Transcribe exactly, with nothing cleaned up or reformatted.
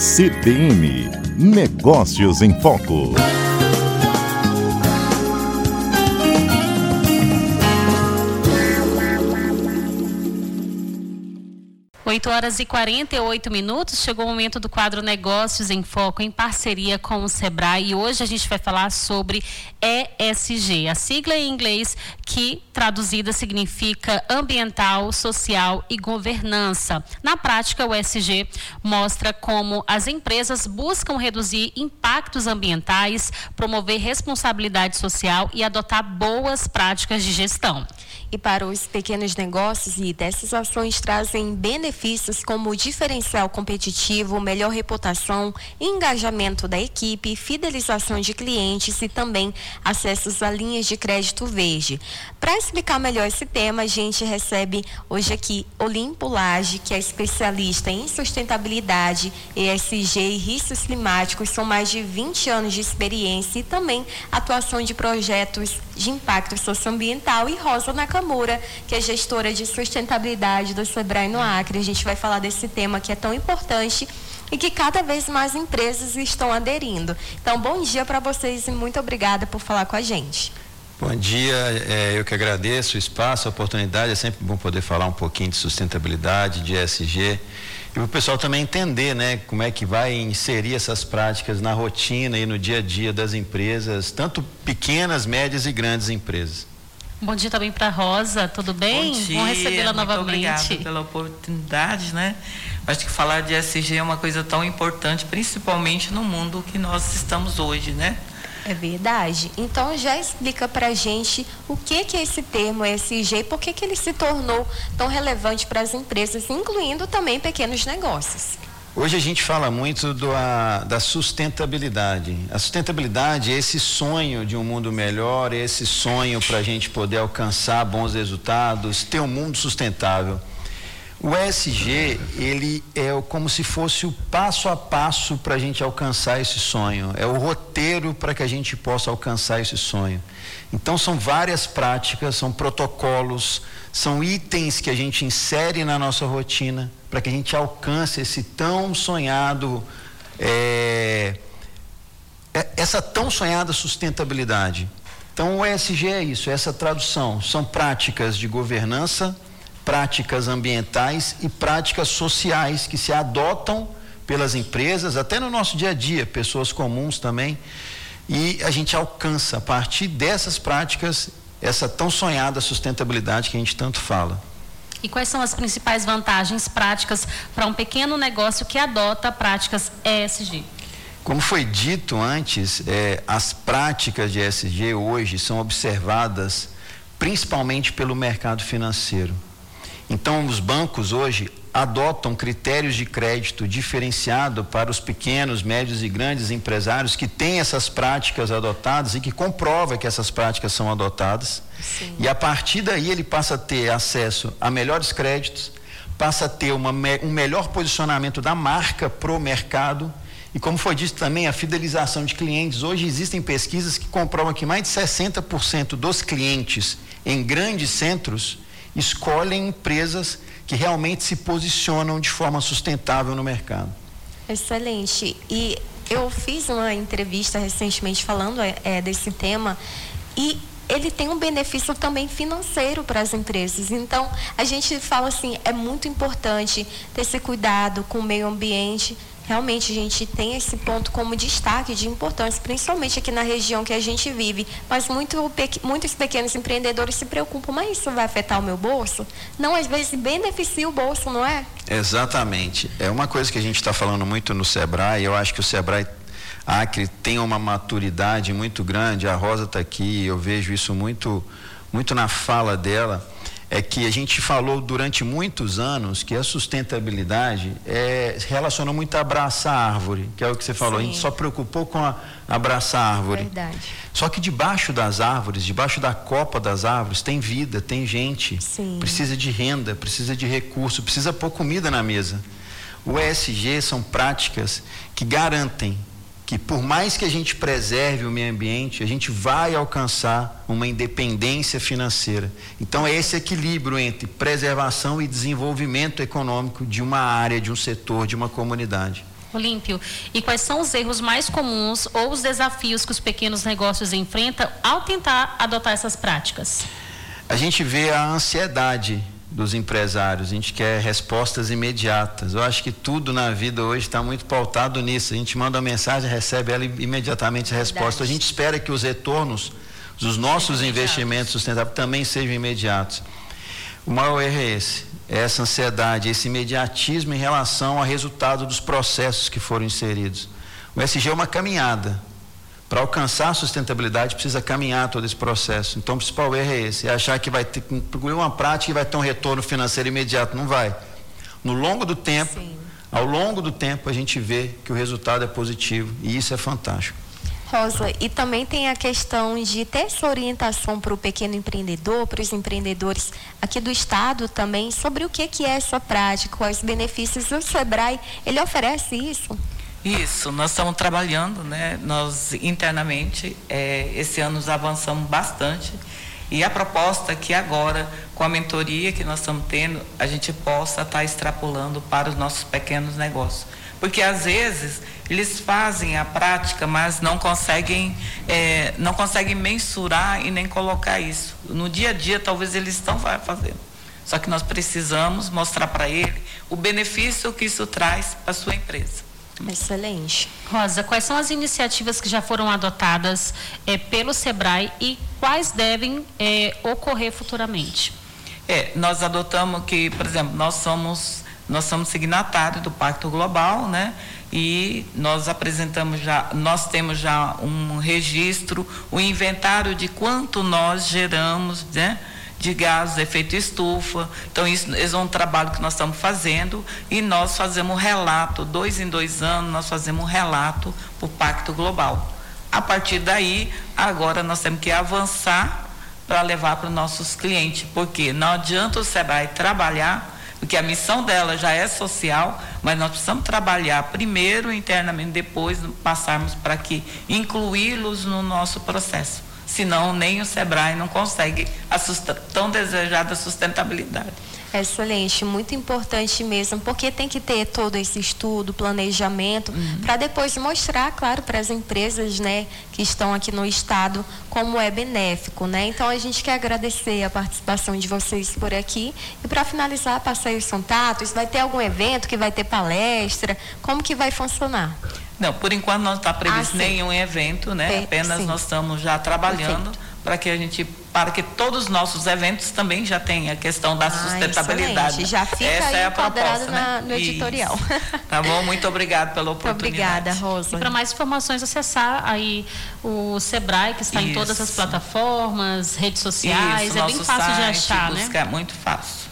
C B N Negócios em Foco. oito horas e quarenta e oito minutos, chegou o momento do quadro Negócios em Foco, em parceria com o Sebrae, e hoje a gente vai falar sobre E S G, a sigla em inglês que traduzida significa ambiental, social e governança. Na prática, o E S G mostra como as empresas buscam reduzir impactos ambientais, promover responsabilidade social e adotar boas práticas de gestão. E para os pequenos negócios, e dessas ações trazem benefícios como diferencial competitivo, melhor reputação, engajamento da equipe, fidelização de clientes e também acessos a linhas de crédito verde. Para explicar melhor esse tema, a gente recebe hoje aqui Olimpo Lage, que é especialista em sustentabilidade, E S G e riscos climáticos, são mais de vinte anos de experiência e também atuação de projetos de impacto socioambiental, e Rosa Nakamura, que é gestora de sustentabilidade do Sebrae no Acre. A gente vai falar desse tema que é tão importante e que cada vez mais empresas estão aderindo. Então, bom dia para vocês e muito obrigada por falar com a gente. Bom dia, é, eu que agradeço o espaço, a oportunidade, é sempre bom poder falar um pouquinho de sustentabilidade, de E S G, e para o pessoal também entender, né, como é que vai inserir essas práticas na rotina e no dia a dia das empresas, tanto pequenas, médias e grandes empresas. Bom dia também para Rosa, tudo bem? Bom dia, Vamos recebê-la novamente. Muito obrigada pela oportunidade, né? Acho que falar de E S G é uma coisa tão importante, principalmente no mundo que nós estamos hoje, né? É verdade. Então já explica pra gente o que que é esse termo E S G e por que que ele se tornou tão relevante para as empresas, incluindo também pequenos negócios. Hoje a gente fala muito do, a, da sustentabilidade. A sustentabilidade é esse sonho de um mundo melhor, é esse sonho para a gente poder alcançar bons resultados, ter um mundo sustentável. O E S G, ele é como se fosse o passo a passo para a gente alcançar esse sonho, é o roteiro para que a gente possa alcançar esse sonho. Então são várias práticas, são protocolos, são itens que a gente insere na nossa rotina para que a gente alcance esse tão sonhado, é, essa tão sonhada sustentabilidade. Então o E S G é isso, é essa tradução, são práticas de governança, práticas ambientais e práticas sociais que se adotam pelas empresas, até no nosso dia a dia, pessoas comuns também, e a gente alcança a partir dessas práticas essa tão sonhada sustentabilidade que a gente tanto fala. E quais são as principais vantagens práticas para um pequeno negócio que adota práticas E S G? Como foi dito antes, é, as práticas de E S G hoje são observadas principalmente pelo mercado financeiro. Então, os bancos hoje adotam critérios de crédito diferenciado para os pequenos, médios e grandes empresários que têm essas práticas adotadas e que comprova que essas práticas são adotadas. Sim. E a partir daí ele passa a ter acesso a melhores créditos, passa a ter uma, um melhor posicionamento da marca para o mercado e, como foi dito também, a fidelização de clientes. Hoje existem pesquisas que comprovam que mais de sessenta por cento dos clientes em grandes centros escolhem empresas que realmente se posicionam de forma sustentável no mercado. Excelente. E eu fiz uma entrevista recentemente falando é, desse tema e ele tem um benefício também financeiro para as empresas. Então, a gente fala assim, é muito importante ter esse cuidado com o meio ambiente. Realmente a gente tem esse ponto como destaque de importância, principalmente aqui na região que a gente vive. Mas muito, muitos pequenos empreendedores se preocupam, mas isso vai afetar o meu bolso? Não, às vezes beneficia o bolso, não é? Exatamente. É uma coisa que a gente está falando muito no Sebrae. Eu acho que o Sebrae Acre tem uma maturidade muito grande. A Rosa está aqui, eu vejo isso muito, muito na fala dela. É que a gente falou durante muitos anos que a sustentabilidade é, se relaciona muito a abraçar a árvore, que é o que você falou. Sim. A gente só preocupou com a, abraçar a árvore. Verdade. Só que debaixo das árvores, debaixo da copa das árvores, tem vida, tem gente. Sim. Precisa de renda, precisa de recurso, precisa pôr comida na mesa. O E S G são práticas que garantem que, por mais que a gente preserve o meio ambiente, a gente vai alcançar uma independência financeira. Então é esse equilíbrio entre preservação e desenvolvimento econômico de uma área, de um setor, de uma comunidade. Olímpio, e quais são os erros mais comuns ou os desafios que os pequenos negócios enfrentam ao tentar adotar essas práticas? A gente vê a ansiedade dos empresários, a gente quer respostas imediatas. Eu acho que tudo na vida hoje está muito pautado nisso. A gente manda uma mensagem, recebe ela imediatamente a resposta. A gente espera que os retornos dos nossos investimentos sustentáveis também sejam imediatos. O maior erro é esse, é essa ansiedade, esse imediatismo em relação ao resultado dos processos que foram inseridos. O E S G é uma caminhada. Para alcançar a sustentabilidade, precisa caminhar todo esse processo. Então, o principal erro é esse, é achar que vai ter que incluir uma prática e vai ter um retorno financeiro imediato. Não vai. No longo do tempo, Sim. ao longo do tempo, a gente vê que o resultado é positivo e isso é fantástico. Rosa, e também tem a questão de ter essa orientação para o pequeno empreendedor, para os empreendedores aqui do estado também, sobre o que, que é essa prática, quais benefícios. O Sebrae, ele oferece isso? Isso, nós estamos trabalhando, né? Nós internamente, é, esse ano nós avançamos bastante e a proposta é que agora, com a mentoria que nós estamos tendo, a gente possa estar extrapolando para os nossos pequenos negócios. Porque às vezes eles fazem a prática, mas não conseguem, é, não conseguem mensurar e nem colocar isso. No dia a dia, talvez eles estão fazendo. Só que nós precisamos mostrar para ele o benefício que isso traz para a sua empresa. Excelente. Rosa, quais são as iniciativas que já foram adotadas é, pelo Sebrae e quais devem é, ocorrer futuramente? É, nós adotamos que, por exemplo, nós somos, nós somos signatários do Pacto Global, né? E nós apresentamos já, nós temos já um registro, um inventário de quanto nós geramos, né? De gases de efeito estufa. Então, isso, isso é um trabalho que nós estamos fazendo e nós fazemos um relato, dois em dois anos, nós fazemos um relato para o Pacto Global. A partir daí, agora nós temos que avançar para levar para os nossos clientes, porque não adianta o Sebrae trabalhar, porque a missão dela já é social, mas nós precisamos trabalhar primeiro internamente, depois passarmos para que incluí-los no nosso processo. Senão nem o Sebrae não consegue a tão desejada sustentabilidade. Excelente, muito importante mesmo, porque tem que ter todo esse estudo, planejamento, uhum. para depois mostrar, claro, para as empresas, né, que estão aqui no estado, como é benéfico, né? Então a gente quer agradecer a participação de vocês por aqui e para finalizar, passar os contatos, vai ter algum evento que vai ter palestra, como que vai funcionar? Não, por enquanto não está previsto ah, nenhum evento, né? Per, Apenas sim. nós estamos já trabalhando para que a gente, para que todos os nossos eventos também já tenham a questão da ah, sustentabilidade. Excelente. Já fica Essa aí é a proposta, na, né? no editorial. Isso. Tá bom? Muito obrigada pela oportunidade. Muito obrigada, Rosa. E para mais informações, acessar aí o Sebrae, que está Isso. em todas as plataformas, redes sociais. Isso, é bem fácil site, de achar, buscar, né? Muito fácil.